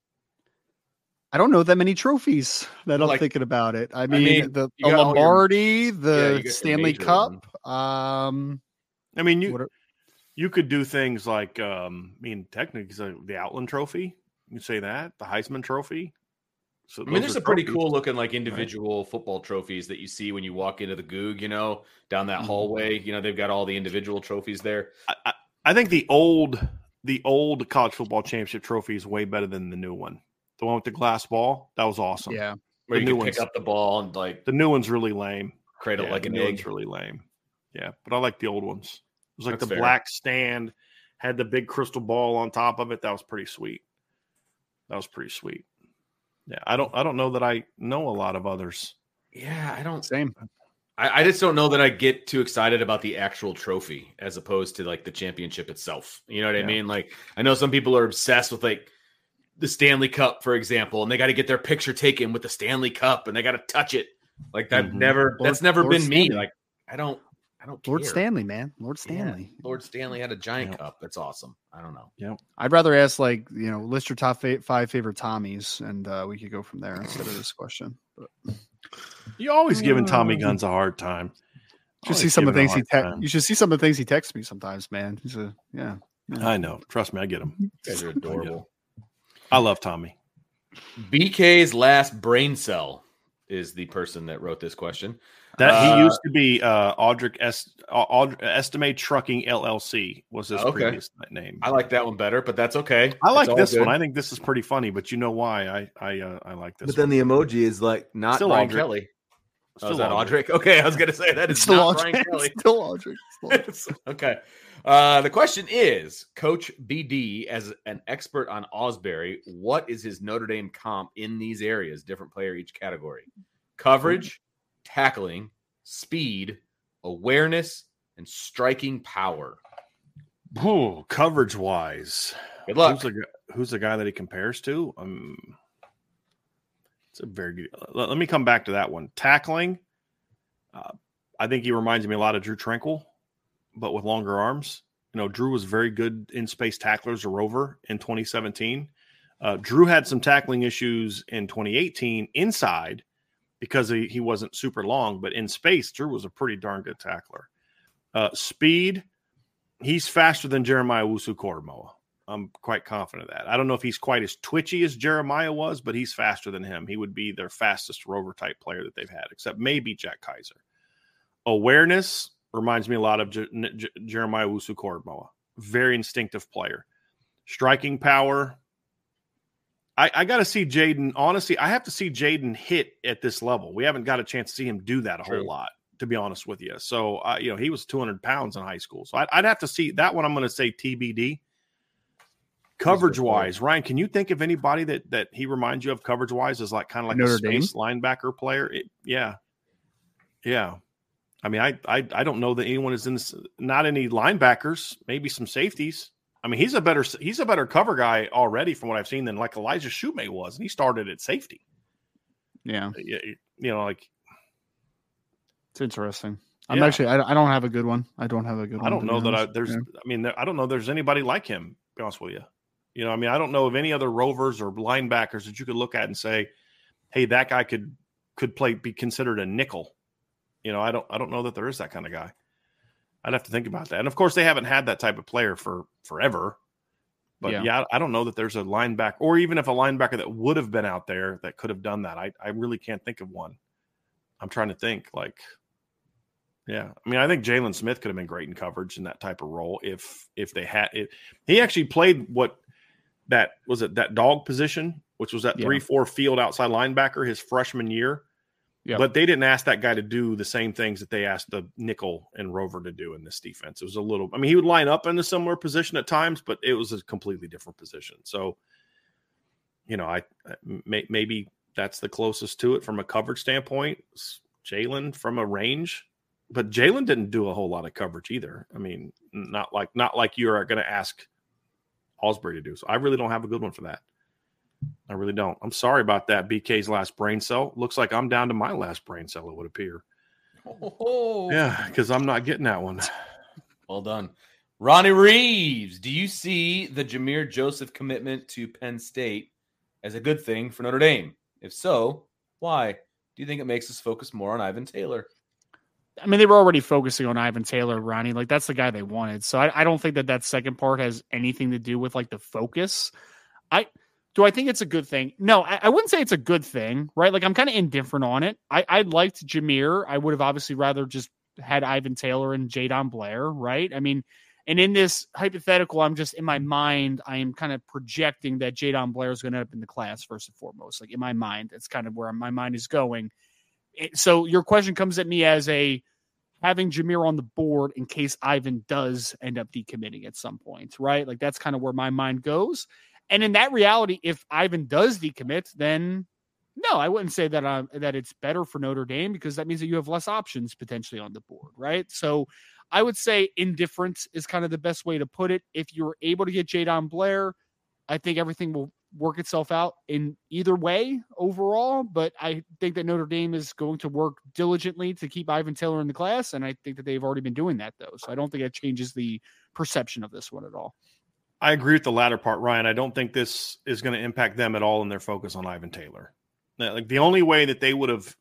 I don't know that many trophies that I'm like, thinking about it. I mean, I mean the, the Lombardi, your, the yeah, Stanley Cup. Um, I mean, you are, you could do things like, um, I mean, technically, the Outland Trophy. You could say that. The Heisman Trophy. So I mean, there's a pretty cool looking like individual right. football trophies that you see when you walk into the Goog, you know, down that mm-hmm. hallway. You know, they've got all the individual trophies there. I, I, I think the old the old college football championship trophy is way better than the new one. The one with the glass ball, that was awesome. Yeah, where the you new can pick up the ball and like the new one's really lame. Cradle yeah, like the an new egg. One's really lame. Yeah, but I like the old ones. It was like That's the fair. black stand, had the big crystal ball on top of it. That was pretty sweet. That was pretty sweet. Yeah, I don't. I don't know that I know a lot of others. Yeah, I don't. Same. I, I just don't know that I get too excited about the actual trophy as opposed to like the championship itself. You know what yeah. I mean? Like, I know some people are obsessed with like the Stanley Cup, for example, and they got to get their picture taken with the Stanley Cup, and they got to touch it. Like that mm-hmm. never. Lord, that's never Lord been Stanley. me. Like I don't. I don't care. Lord Stanley, man. Lord Stanley. Yeah. Lord Stanley had a giant yep. cup. That's awesome. I don't know. Yeah. I'd rather ask like, you know, list your top fa- five favorite Tommies and uh, we could go from there instead of this question. But you always uh, giving Tommy Guns a hard time. You should see some of the things he te- you should see some of the things he texts me sometimes, man. He's a yeah, yeah. I know. Trust me, I get him. You guys are adorable. I love Tommy. B K's last brain cell is the person that wrote this question. That uh, he used to be uh, Audric Est- Aud- Estimate Trucking L L C was his okay. previous name. I like that one better, but that's okay. I like it's this one. I think this is pretty funny, but you know why I I uh, I like this. But then one. the emoji is like not Still Brian Audric. Kelly. Oh, is that Audric? Okay, I was going to say that is it's still not Audric. Brian Kelly. It's still Audric. It's still Audric. Okay. Uh, the question is, Coach B D, as an expert on Ausberry, what is his Notre Dame comp in these areas? Different player each category. Coverage, tackling, speed, awareness, and striking power. Ooh, coverage wise. Good luck. Who's the, who's the guy that he compares to? Um, it's a very good. Let, let me come back to that one. Tackling. Uh, I think he reminds me a lot of Drew Tranquil, but with longer arms. You know, Drew was very good in space tacklers, a rover in twenty seventeen. Uh, Drew had some tackling issues in twenty eighteen inside because he, he wasn't super long, but in space, Drew was a pretty darn good tackler. Uh, speed, he's faster than Jeremiah Owusu-Koramoah. I'm quite confident of that. I don't know if he's quite as twitchy as Jeremiah was, but he's faster than him. He would be their fastest rover type player that they've had, except maybe Jack Kaiser. Awareness reminds me a lot of J- J- Jeremiah Owusu-Koramoah. Very instinctive player. Striking power. I, I got to see Jaden. Honestly, I have to see Jaden hit at this level. We haven't got a chance to see him do that a True. whole lot to be honest with you. So, uh, you know, he was two hundred pounds in high school. So I'd, I'd have to see that one. I'm going to say T B D. Coverage wise, Ryan, can you think of anybody that that he reminds you of coverage wise as like kind of like Notre a space Dame linebacker player? It, yeah, yeah. I mean, I, I I don't know that anyone is in this. Not any linebackers, maybe some safeties. I mean, he's a better he's a better cover guy already from what I've seen than like Elijah Shoemate was, and he started at safety. Yeah, you, you know, like it's interesting. I'm yeah. actually I, I don't have a good one. I don't have a good one. I don't know that I, there's. Yeah. I mean, there, I don't know there's anybody like him. To be honest with you. You know, I mean, I don't know of any other rovers or linebackers that you could look at and say, "Hey, that guy could could play be considered a nickel." You know, I don't I don't know that there is that kind of guy. I'd have to think about that. And of course, they haven't had that type of player for forever. But yeah, yeah I don't know that there's a linebacker, or even if a linebacker that would have been out there that could have done that. I I really can't think of one. I'm trying to think. Like, yeah, I mean, I think Jalen Smith could have been great in coverage in that type of role if if they had it. He actually played what. That was it, that dog position, which was that yeah. three four field outside linebacker his freshman year. Yep. But they didn't ask that guy to do the same things that they asked the nickel and rover to do in this defense. It was a little, I mean, he would line up in a similar position at times, but it was a completely different position. So, you know, I may, maybe that's the closest to it from a coverage standpoint. Jalen from a range, but Jalen didn't do a whole lot of coverage either. I mean, not like not like you are going to ask Osbury to do. So I really don't have a good one for that. I really don't. I'm sorry about that. B K's last brain cell. Looks like I'm down to my last brain cell, it would appear. Oh. Yeah, because I'm not getting that one. Well done. Ronnie Reeves, do you see the Jameer Joseph commitment to Penn State as a good thing for Notre Dame? If so, why? Do you think it makes us focus more on Ivan Taylor? I mean, they were already focusing on Ivan Taylor, Ronnie. Like, that's the guy they wanted. So I, I don't think that that second part has anything to do with, like, the focus. I do I think it's a good thing? No, I, I wouldn't say it's a good thing, right? Like, I'm kind of indifferent on it. I, I liked Jameer. I would have obviously rather just had Ivan Taylor and Jadon Blair, right? I mean, and in this hypothetical, I'm just, in my mind, I am kind of projecting that Jadon Blair is going to end up in the class first and foremost. Like, in my mind, that's kind of where my mind is going. So your question comes at me as a having Jameer on the board in case Ivan does end up decommitting at some point, right? Like, that's kind of where my mind goes. And in that reality, if Ivan does decommit, then no, I wouldn't say that uh, that it's better for Notre Dame, because that means that you have less options potentially on the board, right? So I would say indifference is kind of the best way to put it. If you're able to get Jadon Blair, I think everything will work itself out in either way overall, but I think that Notre Dame is going to work diligently to keep Ivan Taylor in the class, and I think that they've already been doing that, though. So I don't think it changes the perception of this one at all. I agree with the latter part, Ryan. I don't think this is going to impact them at all in their focus on Ivan Taylor. Like, the only way that they would have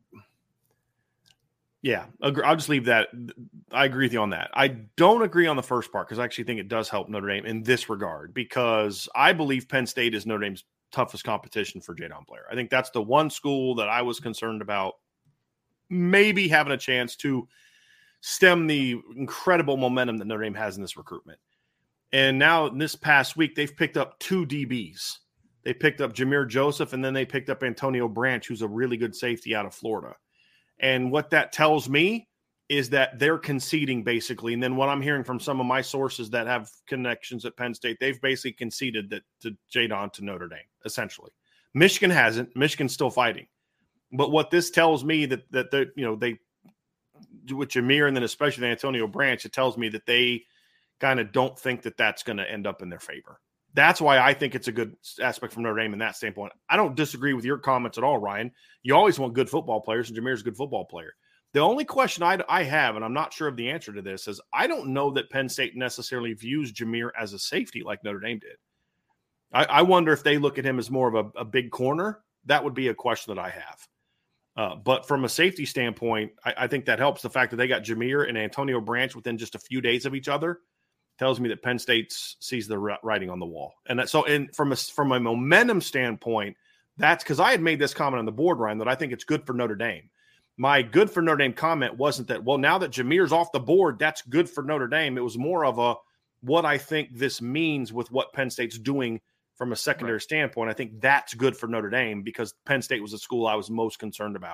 Yeah, I'll just leave that. I agree with you on that. I don't agree on the first part, because I actually think it does help Notre Dame in this regard, because I believe Penn State is Notre Dame's toughest competition for Jadon Blair. I think that's the one school that I was concerned about maybe having a chance to stem the incredible momentum that Notre Dame has in this recruitment. And now in this past week, they've picked up two D Bs. They picked up Jameer Joseph, and then they picked up Antonio Branch, who's a really good safety out of Florida. And what that tells me is that they're conceding, basically. And then what I'm hearing from some of my sources that have connections at Penn State, they've basically conceded that to Jadon to Notre Dame, essentially. Michigan hasn't. Michigan's still fighting. But what this tells me that that they, you know, they with Jameer and then especially Antonio Branch, it tells me that they kind of don't think that that's going to end up in their favor. That's why I think it's a good aspect from Notre Dame in that standpoint. I don't disagree with your comments at all, Ryan. You always want good football players, and Jameer's a good football player. The only question I, I have, and I'm not sure of the answer to this, is I don't know that Penn State necessarily views Jameer as a safety like Notre Dame did. I, I wonder if they look at him as more of a, a big corner. That would be a question that I have. Uh, but from a safety standpoint, I, I think that helps. The fact that they got Jameer and Antonio Branch within just a few days of each other tells me that Penn State sees the writing on the wall. And that, so, and from a, from a momentum standpoint, that's because I had made this comment on the board, Ryan, that I think it's good for Notre Dame. My good for Notre Dame comment wasn't that, well, now that Jameer's off the board, that's good for Notre Dame. It was more of a, what I think this means with what Penn State's doing from a secondary right. standpoint. I think that's good for Notre Dame, because Penn State was the school I was most concerned about.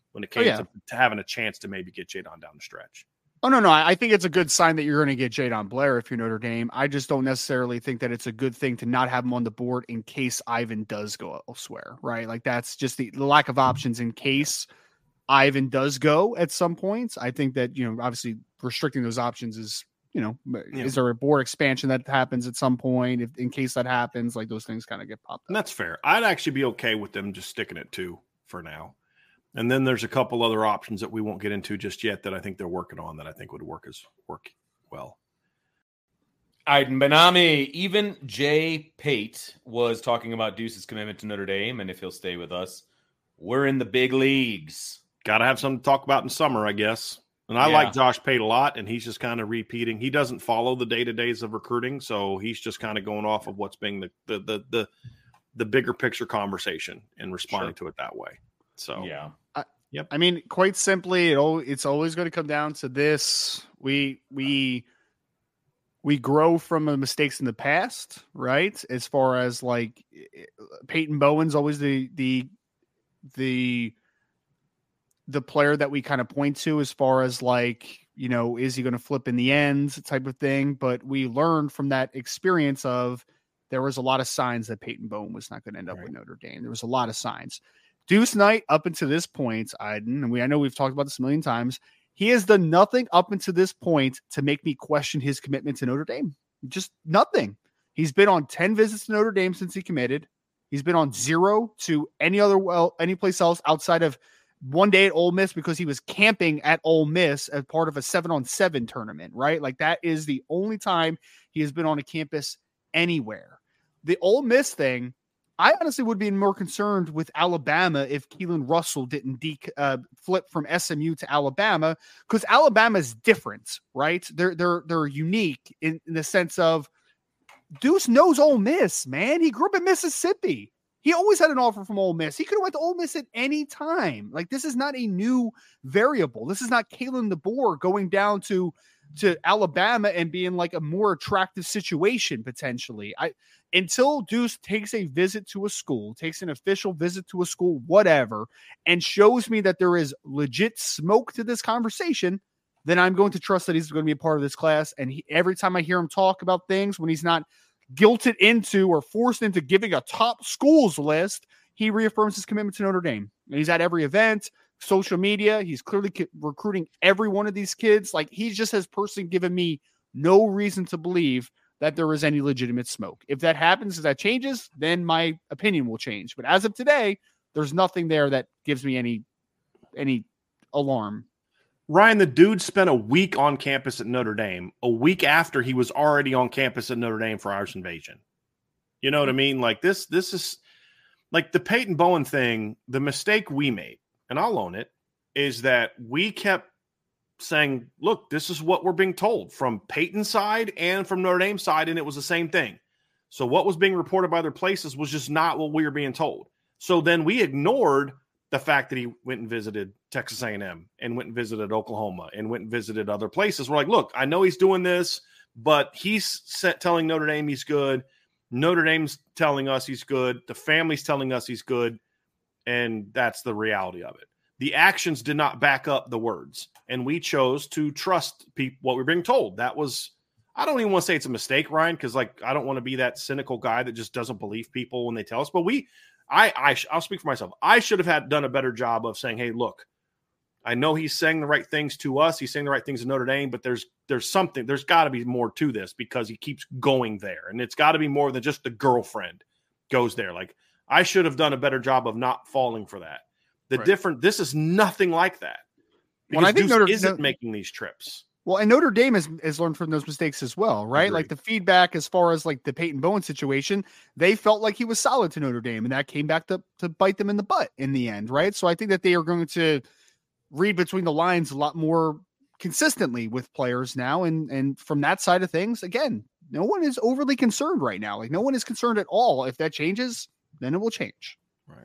when it came oh, yeah. to, to having a chance to maybe get Jadon down the stretch. Oh, no, no. I think it's a good sign that you're going to get Jadon Blair if you're Notre Dame. I just don't necessarily think that it's a good thing to not have him on the board in case Ivan does go elsewhere, right? Like that's just the, the lack of options in case Ivan does go at some points. I think that, you know, obviously restricting those options is, you know, yeah. is there a board expansion that happens at some point? If in case that happens, like those things kind of get popped up. And that's fair. I'd actually be okay with them just sticking at two for now. And then there's a couple other options that we won't get into just yet that I think they're working on that I think would work as work well. Aiden Benami, even Jay Pate was talking about Deuce's commitment to Notre Dame and if he'll stay with us. We're in the big leagues. Got to have something to talk about in summer, I guess. And I yeah. like Josh Pate a lot, and he's just kind of repeating. He doesn't follow the day-to-days of recruiting, so he's just kind of going off of what's being the the the the, the bigger picture conversation and responding sure. to it that way. So yeah. I, yep. I mean, quite simply, it it's always going to come down to this. We we we grow from the mistakes in the past, right? As far as like Peyton Bowen's always the the the the player that we kind of point to as far as like, you know, is he going to flip in the end type of thing? But we learned from that experience of there was a lot of signs that Peyton Bowen was not going to end up right. with Notre Dame. There was a lot of signs. Deuce Knight, up until this point, Aiden, and we I know we've talked about this a million times, he has done nothing up until this point to make me question his commitment to Notre Dame. Just nothing. He's been on ten visits to Notre Dame since he committed. He's been on zero to any other well, any place else outside of one day at Ole Miss because he was camping at Ole Miss as part of a seven on seven tournament, right? Like that is the only time he has been on a campus anywhere. The Ole Miss thing, I honestly would be more concerned with Alabama if Keelan Russell didn't de- uh, flip from S M U to Alabama, because Alabama is different, right? They're they're they're unique in, in the sense of Deuce knows Ole Miss, man. He grew up in Mississippi. He always had an offer from Ole Miss. He could have went to Ole Miss at any time. Like this is not a new variable. This is not Kalen DeBoer going down to to Alabama and being like a more attractive situation potentially. I until Deuce takes a visit to a school, takes an official visit to a school, whatever, and shows me that there is legit smoke to this conversation, then I'm going to trust that he's going to be a part of this class. And he, every time I hear him talk about things when he's not guilted into or forced into giving a top schools list, he reaffirms his commitment to Notre Dame. And he's at every event, social media. He's clearly ki- recruiting every one of these kids. Like he just has personally given me no reason to believe that there is any legitimate smoke. If that happens, if that changes, then my opinion will change. But as of today, there's nothing there that gives me any any alarm. Ryan, the dude spent a week on campus at Notre Dame, a week after he was already on campus at Notre Dame for Irish Invasion. You know what I mean? Like this, this is like the Peyton Bowen thing. The mistake we made, and I'll own it, is that we kept saying, look, this is what we're being told from Peyton's side and from Notre Dame's side, and it was the same thing. So what was being reported by other places was just not what we were being told. So then we ignored the fact that he went and visited Texas A and M and went and visited Oklahoma and went and visited other places. We're like, look, I know he's doing this, but he's set telling Notre Dame he's good. Notre Dame's telling us he's good. The family's telling us he's good. And that's the reality of it. The actions did not back up the words. And we chose to trust people, what we're being told. That was, I don't even want to say it's a mistake, Ryan, because like I don't want to be that cynical guy that just doesn't believe people when they tell us. But we, I, I, I'll speak for myself. I should have had done a better job of saying, hey, look, I know he's saying the right things to us. He's saying the right things to Notre Dame, but there's there's something, there's got to be more to this because he keeps going there. And it's got to be more than just the girlfriend goes there. Like I should have done a better job of not falling for that. The right. different, this is nothing like that. Because well, I think Deuce Notre, isn't no, making these trips. Well, and Notre Dame has, has learned from those mistakes as well, right? Agreed. Like the feedback as far as like the Peyton Bowen situation, they felt like he was solid to Notre Dame, and that came back to, to bite them in the butt in the end, right? So I think that they are going to read between the lines a lot more consistently with players now. And, and from that side of things, again, no one is overly concerned right now. Like no one is concerned at all. If that changes, then it will change. Right.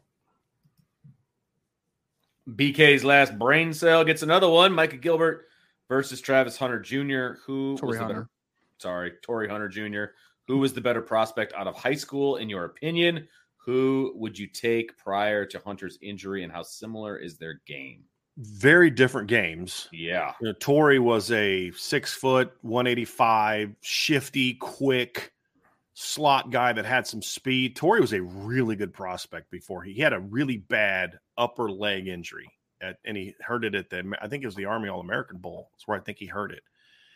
B K's last brain cell gets another one. Micah Gilbert versus Travis Hunter Junior Who Torrey was the Hunter. better, sorry, Torrey Hunter Junior Who was the better prospect out of high school, in your opinion? Who would you take prior to Hunter's injury, and how similar is their game? very different games. Yeah. You know, Torrey was a six foot, one eighty-five, shifty, quick slot guy that had some speed. Torrey was a really good prospect before he, he had a really bad upper leg injury, at, and he hurt it at the, I think it was the Army All-American Bowl. That's where I think he hurt it.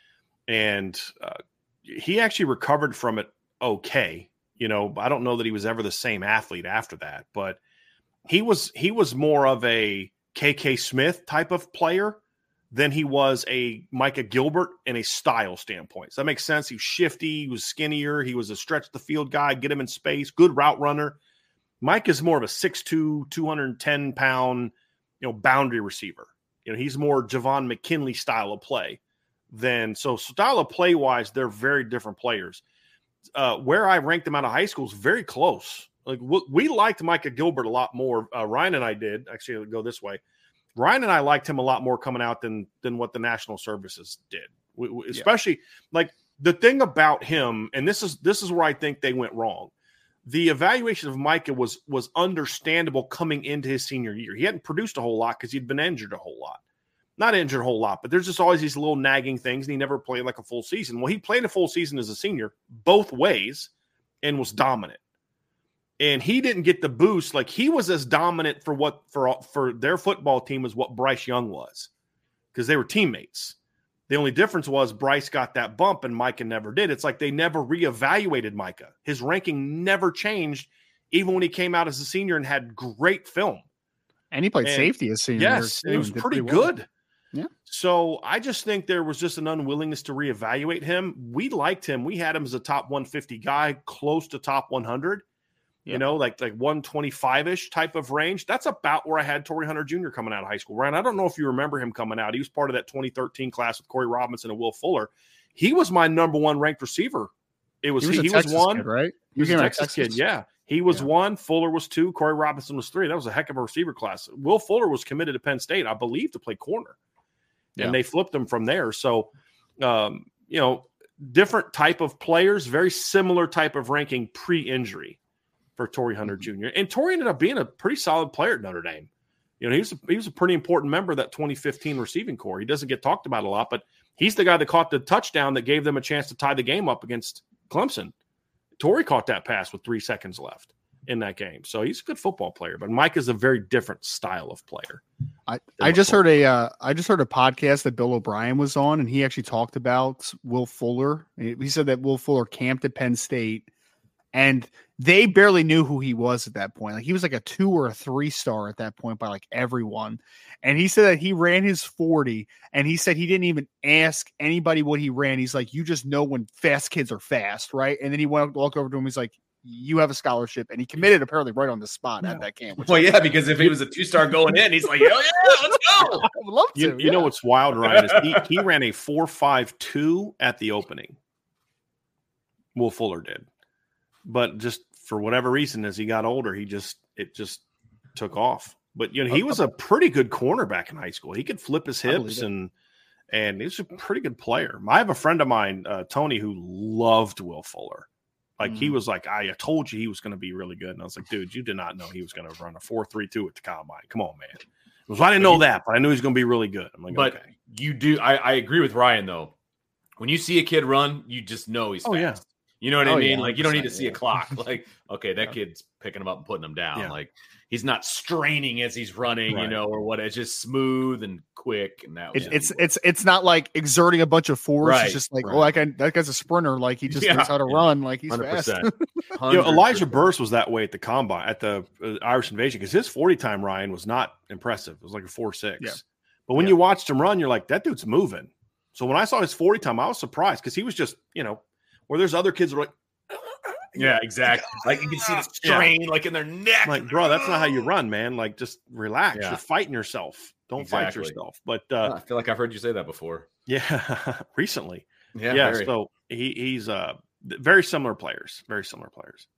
And uh, he actually recovered from it okay. You know, I don't know that he was ever the same athlete after that, but he was he was more of a K K Smith type of player than he was a Micah Gilbert in a style standpoint. So that makes sense. He was shifty, he was skinnier, he was a stretch the field guy, get him in space, good route runner. Mike is more of a six two, two hundred ten pound, you know, boundary receiver. You know, he's more Javon McKinley style of play than so style of play wise, they're very different players. Uh, where I ranked them out of high school is very close. Like we, we liked Micah Gilbert a lot more. Uh, Ryan and I did. Actually, it'll go this way. Ryan and I liked him a lot more coming out than than what the national services did. We, we, especially yeah. like the thing about him, and this is this is where I think they went wrong. The evaluation of Micah was was understandable coming into his senior year. He hadn't produced a whole lot because he'd been injured a whole lot. Not injured a whole lot, but there's just always these little nagging things, and he never played like a full season. Well, he played a full season as a senior both ways and was dominant. And he didn't get the boost. Like he was as dominant for what for for their football team as what Bryce Young was, because they were teammates. The only difference was Bryce got that bump and Micah never did. It's like they never reevaluated Micah. His ranking never changed, even when he came out as a senior and had great film. And he played and, safety as senior. Yes, year he was pretty, pretty well. good. Yeah. So I just think there was just an unwillingness to reevaluate him. We liked him. We had him as a top one fifty guy, close to top one hundred. Yeah. You know, like like one twenty-five-ish type of range. That's about where I had Torrey Hunter Junior coming out of high school. Ryan, I don't know if you remember him coming out. He was part of that twenty thirteen class with Corey Robinson and Will Fuller. He was my number one ranked receiver. It was he was, he, a he Texas was one, kid, right? He was a Texas, Texas kid, yeah. He was yeah. one. Fuller was two. Corey Robinson was three. That was a heck of a receiver class. Will Fuller was committed to Penn State, I believe, to play corner. And yeah. they flipped him from there. So, um, you know, different type of players, very similar type of ranking pre-injury for Torrey Hunter mm-hmm. Junior And Torrey ended up being a pretty solid player at Notre Dame. You know, he was, a, he was a pretty important member of that twenty fifteen receiving corps. He doesn't get talked about a lot, but he's the guy that caught the touchdown that gave them a chance to tie the game up against Clemson. Torrey caught that pass with three seconds left in that game. So he's a good football player, but Mike is a very different style of player. I, I just heard a uh, I just heard a podcast that Bill O'Brien was on, and he actually talked about Will Fuller. He said that Will Fuller camped at Penn State, and they barely knew who he was at that point. Like he was like a two or a three star at that point by like everyone. And he said that he ran his forty, and he said he didn't even ask anybody what he ran. He's like, you just know when fast kids are fast, right? And then he went walked over to him. He's like, you have a scholarship, and he committed apparently right on the spot yeah. at that camp. Well, yeah, because if he was a two-star going in, he's like, hell yeah, let's go. I would love to. You, yeah. you know what's wild, Ryan, is he, he ran a four five two at the opening. Will Fuller did. But just for whatever reason, as he got older, he just it just took off. But you know, he was a pretty good cornerback in high school. He could flip his hips and and he was a pretty good player. I have a friend of mine, uh, Tony, who loved Will Fuller. Like, mm. he was like, I told you he was going to be really good. And I was like, dude, you did not know he was going to run a four three two at the combine. Come on, man. Well, I didn't know that, but I knew he was going to be really good. I'm like, but okay. you do. I, I agree with Ryan, though. When you see a kid run, you just know he's oh, fast. Yeah. You know what oh, I mean? Yeah, like, you don't need to see yeah. a clock. Like, okay, that yeah. kid's picking him up and putting him down. Yeah. Like, he's not straining as he's running, right. you know, or what. It's just smooth and quick. And that it, it's it's it's not like exerting a bunch of force. Right. It's just like, right. oh, that guy, that guy's a sprinter. Like, he just yeah. knows how to yeah. run. Like, he's one hundred percent. fast. You know, Elijah Burst was that way at the combine, at the uh, Irish Invasion, because his forty time, Ryan, was not impressive. It was like a four six. Yeah. But when yeah. you watched him run, you're like, that dude's moving. So when I saw his forty time, I was surprised because he was just, you know, where there's other kids who are like, yeah, exactly. Like, you can see the strain, yeah. like, in their neck. Like, bro, that's not how you run, man. Like, just relax. Yeah. You're fighting yourself. Don't exactly. fight yourself. But uh, I feel like I've heard you say that before. Yeah, recently. Yeah. Yeah. Very. So he, he's uh, very similar players. Very similar players.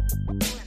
Bye.